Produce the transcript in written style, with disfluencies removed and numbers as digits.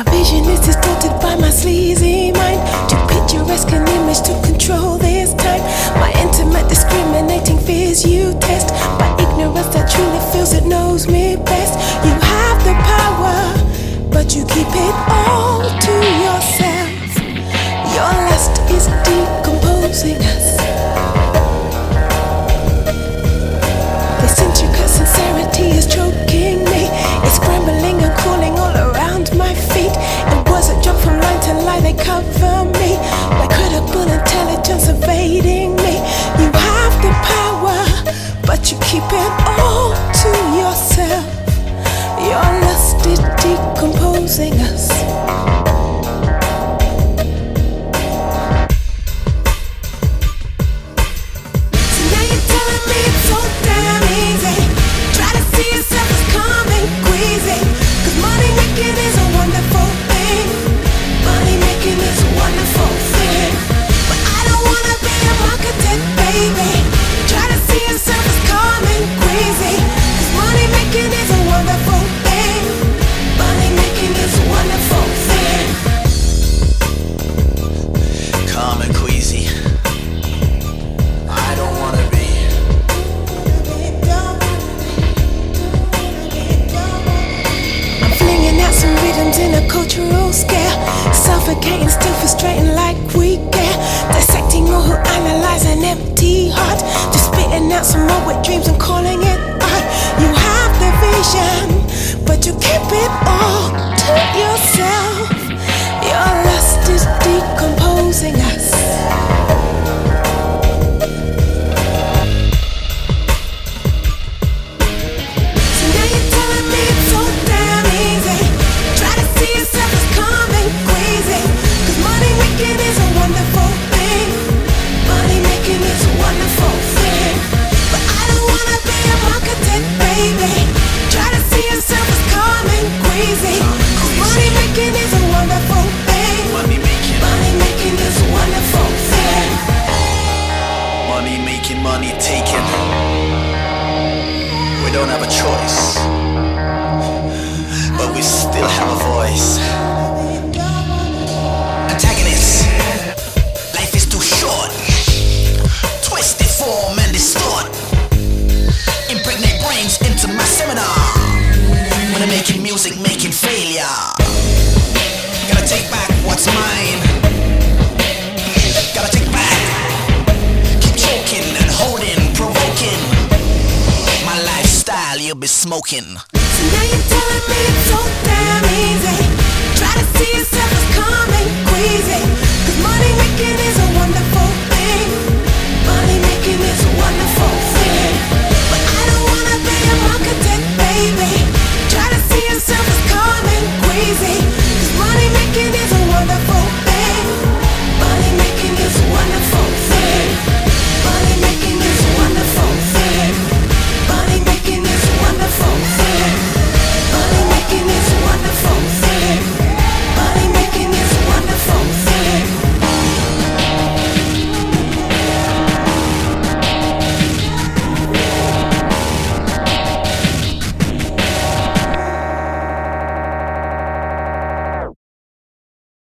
My vision is distorted by my sleazy mind. Too picturesque an image to control this time. My intimate discriminating fears you test. By ignorance that truly feels it knows me best. You have the power, but you keep it all to yourself. Your lust is decomposing us. This intricate sincerity is choking me. It's scrambling and crawling all around my feet. It was a jump from line to line, they cover me. My credible intelligence evading me. You have the power, but you keep it all to yourself. Your lust is decomposing us. In a cultural scale, suffocating, still frustrating like we care. Dissecting all who analyze an empty heart. Just spitting out some more wet dreams and calling it art. You have the vision, but you keep it all to yourself. Your lust is decomposing us. Money taken. We don't have a choice, but we still have a voice. Antagonists, life is too short. Twisted form and distort. Impregnate brains into my seminar. When I'm making music, making failure. Gotta take back what's mine. Gotta take back. You'll be smoking. So now you're telling me it's so damn